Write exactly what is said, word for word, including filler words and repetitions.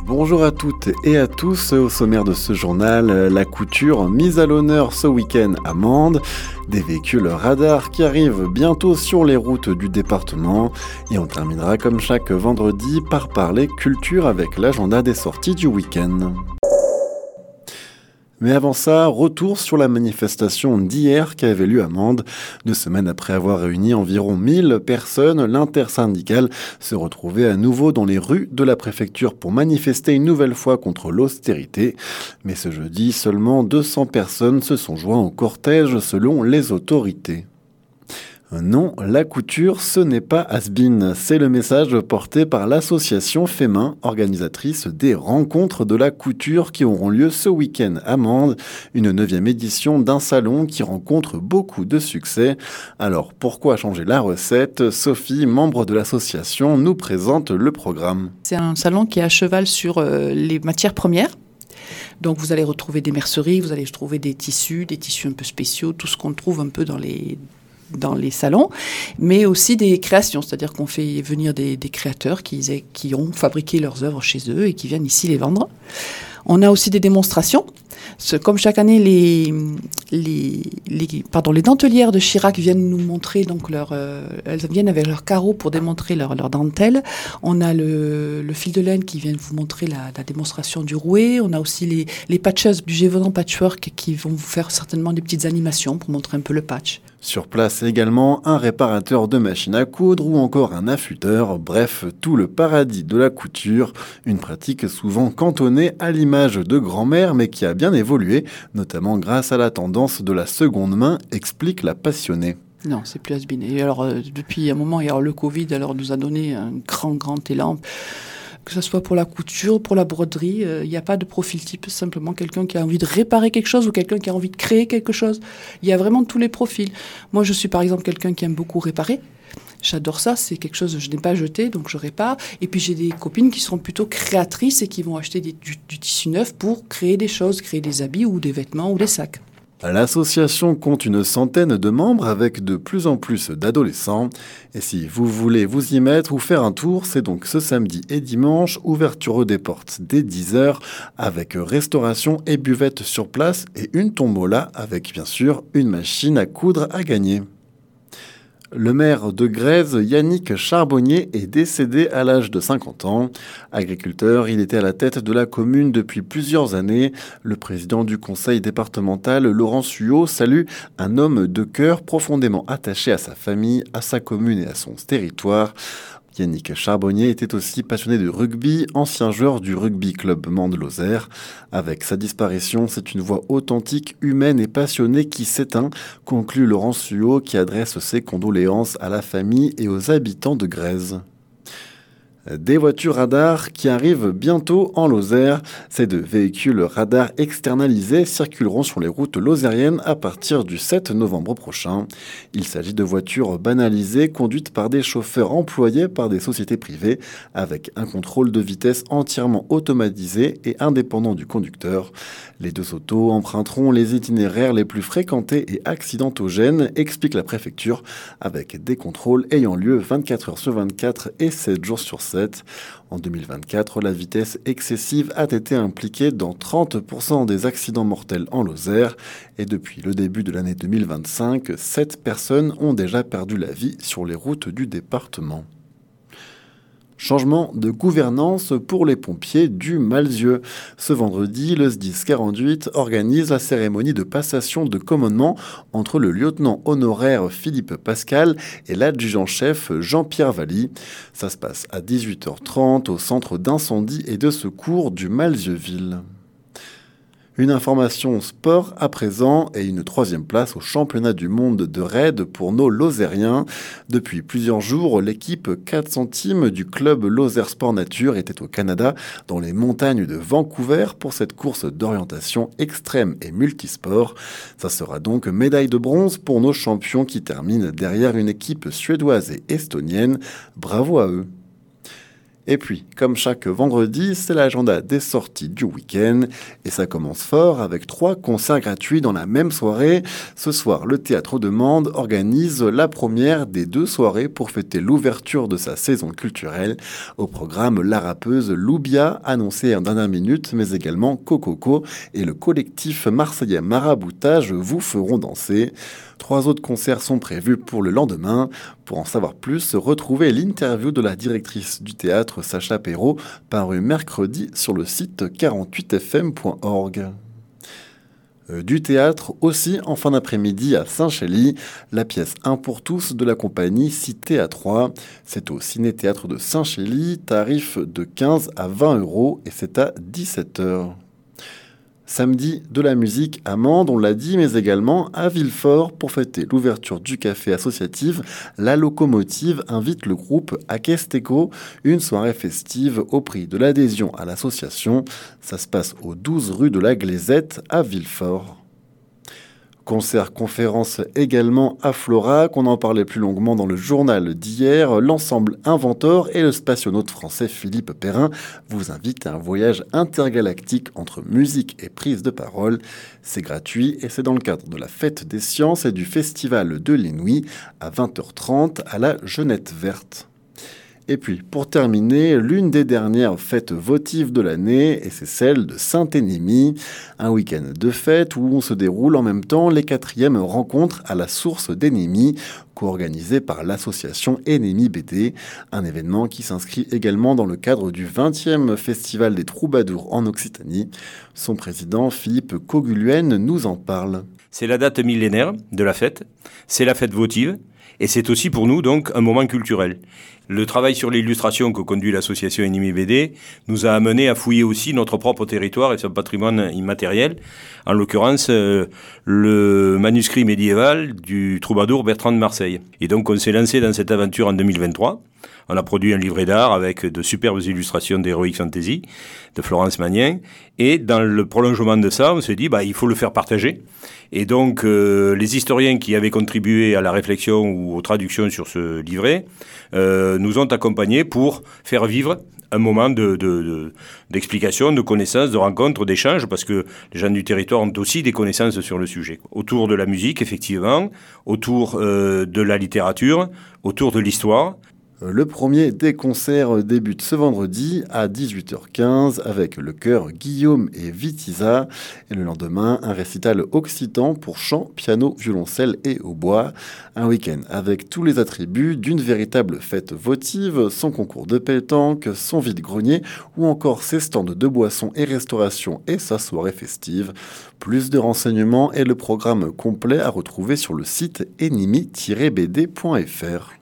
Bonjour à toutes et à tous, au sommaire de ce journal, la couture mise à l'honneur ce week-end à Mende, des véhicules radars qui arrivent bientôt sur les routes du département et on terminera comme chaque vendredi par parler culture avec l'agenda des sorties du week-end. Mais avant ça, retour sur la manifestation d'hier qui avait lieu à Mende. Deux semaines après avoir réuni environ mille personnes, l'intersyndicale se retrouvait à nouveau dans les rues de la préfecture pour manifester une nouvelle fois contre l'austérité. Mais ce jeudi, seulement deux cents personnes se sont joints au cortège selon les autorités. Non, la couture, ce n'est pas has-been. C'est le message porté par l'association Femin, organisatrice des rencontres de la couture qui auront lieu ce week-end à Mende, une neuvième édition d'un salon qui rencontre beaucoup de succès. Alors, pourquoi changer la recette ? Sophie, membre de l'association, nous présente le programme. C'est un salon qui est à cheval sur euh, les matières premières. Donc vous allez retrouver des merceries, vous allez retrouver des tissus, des tissus un peu spéciaux, tout ce qu'on trouve un peu dans les... dans les salons, mais aussi des créations, c'est-à-dire qu'on fait venir des, des créateurs qui, qui ont fabriqué leurs œuvres chez eux et qui viennent ici les vendre. On a aussi des démonstrations. Comme chaque année, les, les, les, pardon, les dentelières de Chirac viennent nous montrer, donc leur, euh, elles viennent avec leurs carreaux pour démontrer leur, leur dentelle. On a le, le fil de laine qui vient vous montrer la, la démonstration du rouet. On a aussi les, les patcheuses du Gévaudan Patchwork qui vont vous faire certainement des petites animations pour montrer un peu le patch. Sur place également, un réparateur de machines à coudre ou encore un affûteur, bref, tout le paradis de la couture, une pratique souvent cantonnée à l'image de grand-mère mais qui a bien évolué, notamment grâce à la tendance de la seconde main, explique la passionnée. Non, c'est plus has-been. Et alors, euh, depuis un moment, et alors, le Covid alors, nous a donné un grand, grand élan. Que ce soit pour la couture, pour la broderie, il euh, n'y a pas de profil type, simplement quelqu'un qui a envie de réparer quelque chose ou quelqu'un qui a envie de créer quelque chose. Il y a vraiment tous les profils. Moi, je suis par exemple quelqu'un qui aime beaucoup réparer. J'adore ça, c'est quelque chose que je n'ai pas jeté, donc je répare. Et puis j'ai des copines qui sont plutôt créatrices et qui vont acheter des, du, du tissu neuf pour créer des choses, créer des habits ou des vêtements ou des sacs. L'association compte une centaine de membres avec de plus en plus d'adolescents. Et si vous voulez vous y mettre ou faire un tour, c'est donc ce samedi et dimanche, ouverture des portes dès dix heures, avec restauration et buvette sur place et une tombola avec bien sûr une machine à coudre à gagner. Le maire de Grèze, Yannick Charbonnier, est décédé à l'âge de cinquante ans. Agriculteur, il était à la tête de la commune depuis plusieurs années. Le président du conseil départemental, Laurent Suot, salue un homme de cœur profondément attaché à sa famille, à sa commune et à son territoire. Yannick Charbonnier était aussi passionné de rugby, ancien joueur du rugby club Mende-Lozère. Avec sa disparition, c'est une voix authentique, humaine et passionnée qui s'éteint, conclut Laurent Suot qui adresse ses condoléances à la famille et aux habitants de Grèze. Des voitures radars qui arrivent bientôt en Lozère. Ces deux véhicules radars externalisés circuleront sur les routes lozériennes à partir du sept novembre prochain. Il s'agit de voitures banalisées conduites par des chauffeurs employés par des sociétés privées avec un contrôle de vitesse entièrement automatisé et indépendant du conducteur. Les deux autos emprunteront les itinéraires les plus fréquentés et accidentogènes, explique la préfecture, avec des contrôles ayant lieu vingt-quatre heures sur vingt-quatre et sept jours sur sept. En deux mille vingt-quatre, la vitesse excessive a été impliquée dans trente pour cent des accidents mortels en Lozère. Et depuis le début de l'année deux mille vingt-cinq, sept personnes ont déjà perdu la vie sur les routes du département. Changement de gouvernance pour les pompiers du Malzieu. Ce vendredi, le S D I S quarante-huit organise la cérémonie de passation de commandement entre le lieutenant honoraire Philippe Pascal et l'adjudant-chef Jean-Pierre Valli. Ça se passe à dix-huit heures trente au centre d'incendie et de secours du Malzieu-Ville. Une information sport à présent et une troisième place au championnat du monde de raid pour nos Lozériens. Depuis plusieurs jours, l'équipe quatre centimes du club Lozère Sport Nature était au Canada, dans les montagnes de Vancouver, pour cette course d'orientation extrême et multisport. Ça sera donc médaille de bronze pour nos champions qui terminent derrière une équipe suédoise et estonienne. Bravo à eux. Et puis, comme chaque vendredi, c'est l'agenda des sorties du week-end. Et ça commence fort avec trois concerts gratuits dans la même soirée. Ce soir, le Théâtre de Mende organise la première des deux soirées pour fêter l'ouverture de sa saison culturelle. Au programme, la rappeuse Loubia, annoncée en dernière minute, mais également Cococo et le collectif marseillais Maraboutage vous feront danser. Trois autres concerts sont prévus pour le lendemain. Pour en savoir plus, retrouvez l'interview de la directrice du théâtre Sacha Perrault, parue mercredi sur le site quarante-huit f m point org. Du théâtre aussi en fin d'après-midi à Saint-Chély, la pièce Un pour tous de la compagnie Cité à trois. C'est au Ciné-Théâtre de Saint-Chély, tarif de quinze à vingt euros et c'est à dix-sept heures. Samedi, de la musique à Mende, on l'a dit, mais également à Villefort pour fêter l'ouverture du café associatif. La Locomotive invite le groupe Akesteco, une soirée festive au prix de l'adhésion à l'association. Ça se passe au douze rue de la Glaisette à Villefort. Concert conférence également à Florac, on en parlait plus longuement dans le journal d'hier. L'ensemble Inventor et le spationaute français Philippe Perrin vous invitent à un voyage intergalactique entre musique et prise de parole. C'est gratuit et c'est dans le cadre de la Fête des Sciences et du Festival de l'Inouï à vingt heures trente à la Genette Verte. Et puis, pour terminer, l'une des dernières fêtes votives de l'année, et c'est celle de Saint-Énémie, un week-end de fête où on se déroule en même temps les quatrièmes rencontres à la source d'Énémie, co-organisée par l'association Énémie B D, un événement qui s'inscrit également dans le cadre du vingtième Festival des Troubadours en Occitanie. Son président, Philippe Coguluen, nous en parle. C'est la date millénaire de la fête, c'est la fête votive, et c'est aussi pour nous donc un moment culturel. Le travail sur l'illustration que conduit l'association Énémie B D nous a amené à fouiller aussi notre propre territoire et son patrimoine immatériel, en l'occurrence euh, le manuscrit médiéval du troubadour Bertrand de Marseille. Et donc on s'est lancé dans cette aventure en deux mille vingt-trois. On a produit un livret d'art avec de superbes illustrations d'Heroic Fantasy de Florence Magnin. Et dans le prolongement de ça, on s'est dit bah il faut le faire partager. Et donc euh, les historiens qui avaient contribué à la réflexion ou aux traductions sur ce livret euh, nous ont accompagnés pour faire vivre un moment de, de, de, d'explication, de connaissance, de rencontre, d'échange, parce que les gens du territoire ont aussi des connaissances sur le sujet. Autour de la musique, effectivement, autour euh, de la littérature, autour de l'histoire. Le premier des concerts débute ce vendredi à dix-huit heures quinze avec le chœur Guillaume et Vitiza. Et le lendemain, un récital occitan pour chant, piano, violoncelle et hautbois. Un week-end avec tous les attributs d'une véritable fête votive, son concours de pétanque, son vide-grenier ou encore ses stands de boissons et restauration et sa soirée festive. Plus de renseignements et le programme complet à retrouver sur le site enimi tiret b d point f r.